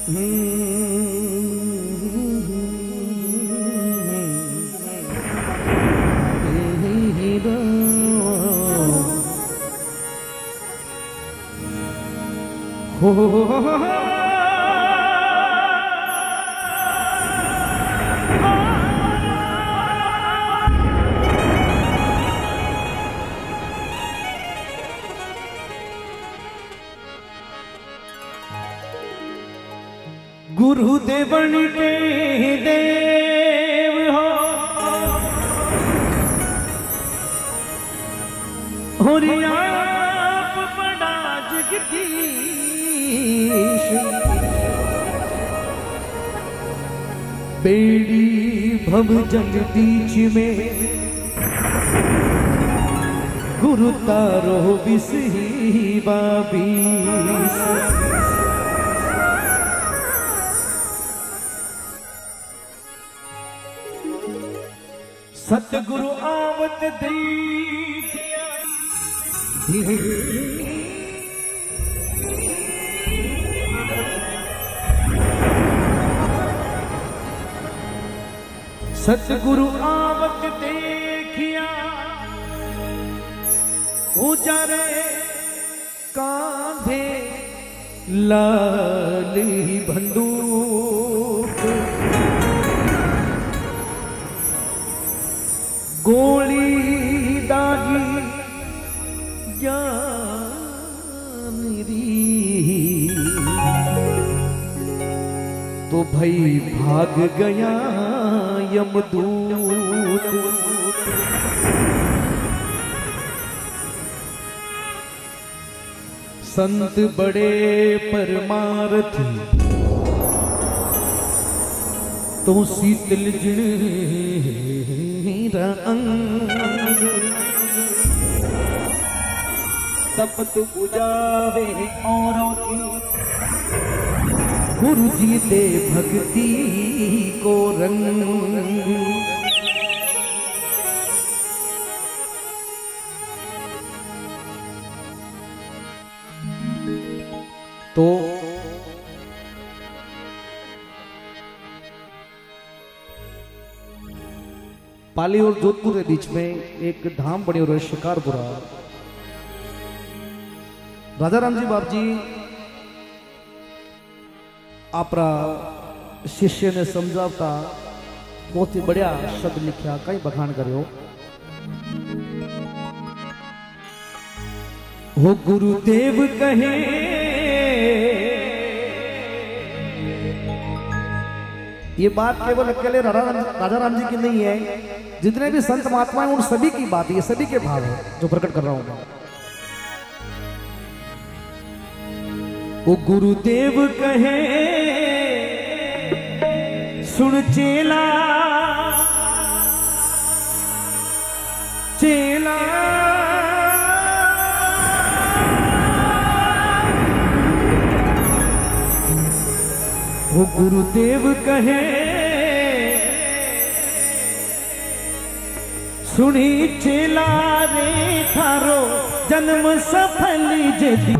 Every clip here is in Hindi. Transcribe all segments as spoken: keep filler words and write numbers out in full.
गुरुदेवन के देव हो और आप बड़ा जगदीश, बेड़ी भव जल बीच में गुरु तारो बिसही बाबीस। सतगुरु आवत देखिया सतगुरु आवत देखिया उजारे कांधे लाली बंदूक, गोली दागी ज्ञानरी, तो भाई भाग गया यमदूत। संत बड़े परमार्थी तो शीतल जिण तपत बुझावे औरों की, गुरु जी दे भक्ति को रंग। तो पाली और जोधपुर के बीच में एक धाम बनी और शिकारपुरा। राजा राम जी बाप जी आपरा शिष्य ने समझाता बहुत ही बढ़िया शब्द लिखा, कई बखान करो। हो गुरुदेव कहे ये बात केवल अकेले राजा राम जी की नहीं है, जितने भी संत महात्मा हैं उन सभी की बात है, ये सभी के भाव है जो प्रकट कर रहा हूं मैं। वो गुरुदेव कहे सुन चेला चेला वो गुरुदेव कहे सुनी चेला रे थारो जन्म सफल जदी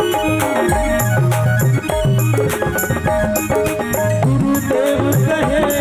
गुरुदेव कहे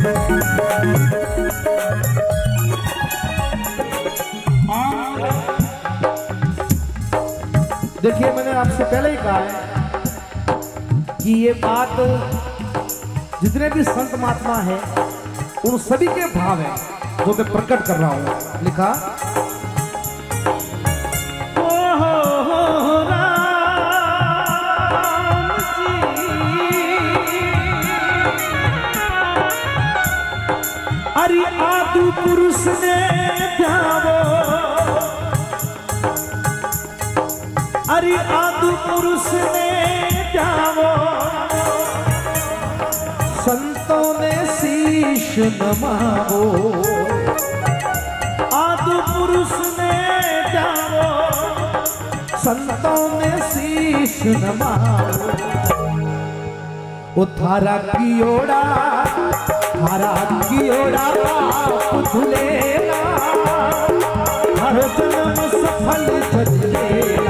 देखिए, मैंने आपसे पहले ही कहा है कि ये बात जितने भी संत महात्मा है उन सभी के भाव है जो मैं प्रकट कर रहा हूं। लिखा, अरे आदि पुरुष ने ध्यावो, अरे आदि पुरुष ने ध्यावो, संतों ने शीश नमावो, आदि पुरुष ने ध्यावो, संतों ने शीश नमावो। ओ थारा की ओड़ा, थारा की ओड़ा पाप धुलेला, हर जन्म सफल जलेला।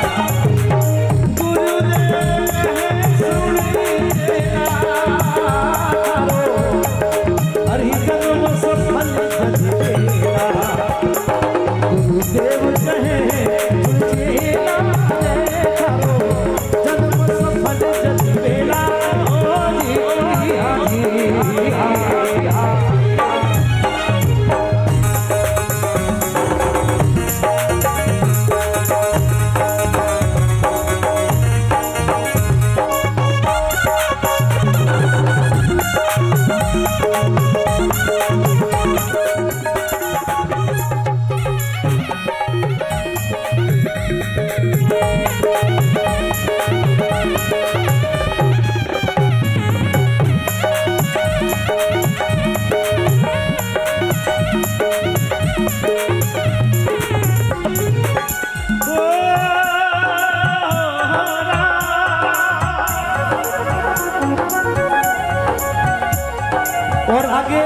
और आगे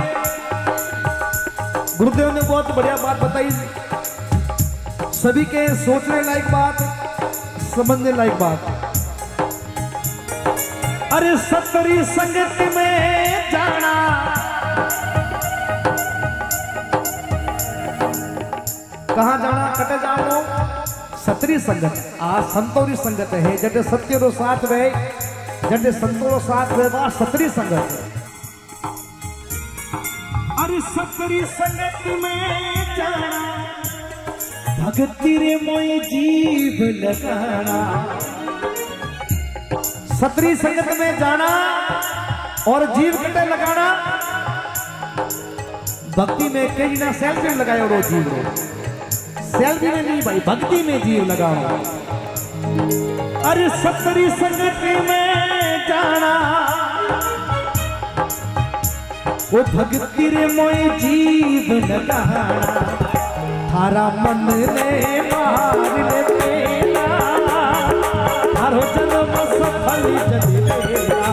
गुरुदेव ने बहुत बढ़िया बात बताई, सभी के सोचने लायक बात, समझने लायक बात। अरे सतरी संगत में जाना, कहाँ जाना कटे जानो, सतरी संगत आ संतोरी संगत है। जटे सत्य रो साथ वे, जटे संतो साथ वे, वह सतरी संगत है। अरे सतरी संगत में जाना, भक्ति रे मोई जीव लगाना, सतरी संगत में जाना और जीव कटे लगाना। भक्ति में कहीं ना सेल्फी लगाए रो जीव रो, सेल्फी में नहीं भाई, भक्ति में जीव लगाओ। अरे सतरी संगत में जाना, वो भक्ति रे मोई जीव लगाना। थारा मन ने मार ले पेला, थारो जन्म सफल जलेला।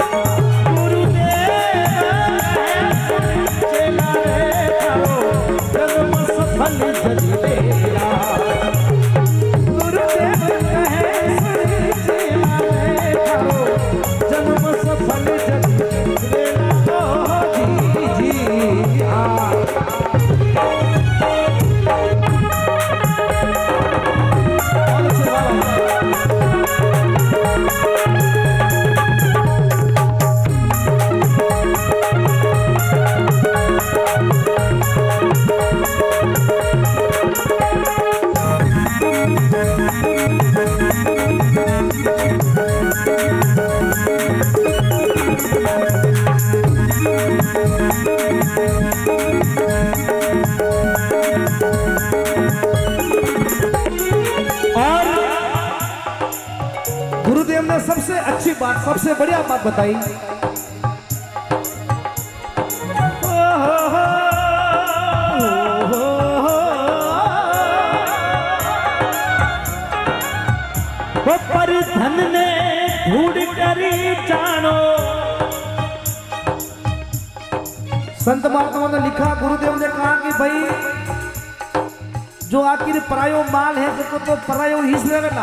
गुरुदेव चेला रे, थारो जन्म सफल जलेला। गुरुदेव कहे चेला रे, थारो जन्म सफल जलेला। गुरुदेव ने सबसे अच्छी बात, सबसे बढ़िया बात बताई। वो पर धन ने ढूंढ करी जानो, संत महात्मा ने लिखा, गुरुदेव ने कहा कि भाई जो आखिर परायो माल है तो, तो परायो हिस्स लेना,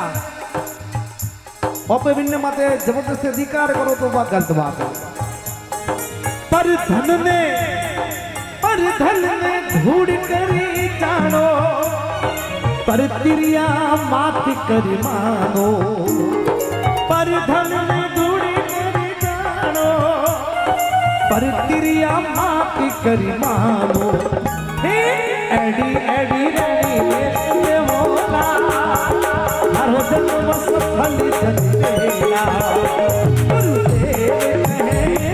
और विन्न माते जबरदस्ती अधिकार करो तो वह गलत बात है। पर पर धन ने पर धन ने ढूंढ करी जानो पर तिरिया मात करी मानो पर धन ने ढूंढ करी जानो पर तिरिया मात करी मानो हे एडी एडी रेडी ये मोला हर जन्म सफल जन्मेला गुरुदेव कहे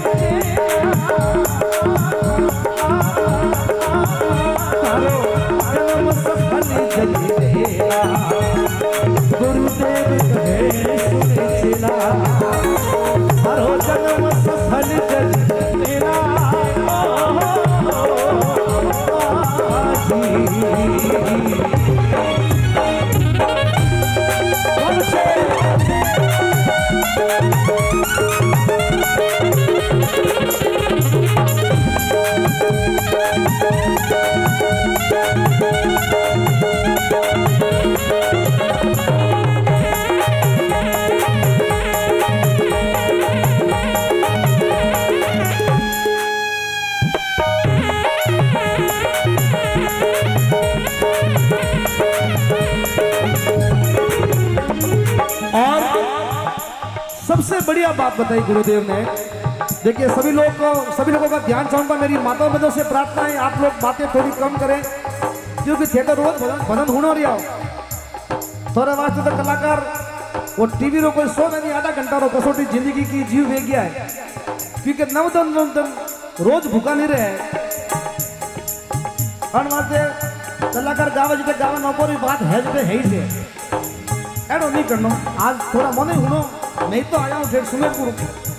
गुरुदेव कहे सुने चला हरो जन्म सफल जल मेरा सबसे बढ़िया बात बताई गुरुदेव ने। देखिए सभी लोग को सभी लोगों का ध्यान चाहूंगा, मेरी माताओं बहनों से प्रार्थना है आप लोग बातें थोड़ी कम करें क्योंकि थिएटर रोज भजन होना रहा हो थोड़ा वास्ते तो कलाकार वो टीवी रो कोई सो नहीं आधा घंटा रो कसौटी जिंदगी की जीव वे गया है क्योंकि नव दिन नौ दिन रोज भूखा नहीं रहे और वास्ते कलाकार गावा जिते गावा नौकरी बात है जिते है ही से एडो नहीं करना आज थोड़ा मने हुनो नहीं तो आया हूँ फिर सुमेरपुर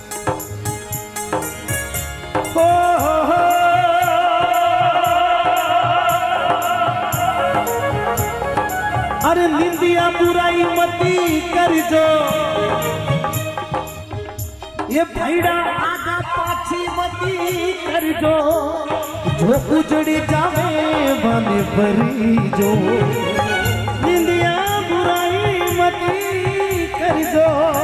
हो हो हो अरे निंदिया बुराई मती कर जो ये भैड़ा आगा पाछी मती कर जो जो उजड़ी जावे बने परी जो निंदिया बुराई मती कर जो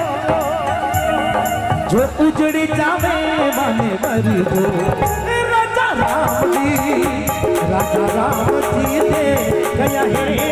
जो उजड़ी जावे बने परी जो राजा राम जी राजा राम जी ने गया है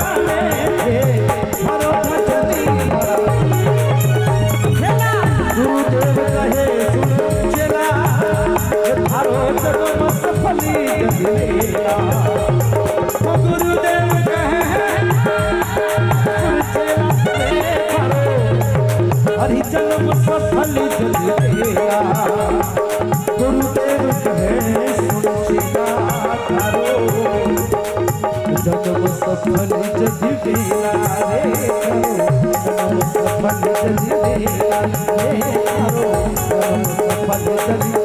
गुरुदेव कहे सुन चला थारो जन्म सफली जलेला गुरुदेव कहे सुन चला थारो हरि जन्म सफली जलेला गुरुदेव कहे सुन चला थारो जन्म सफल जलेला रे जन्म सफल जलेला रे जन्म सफल जलेला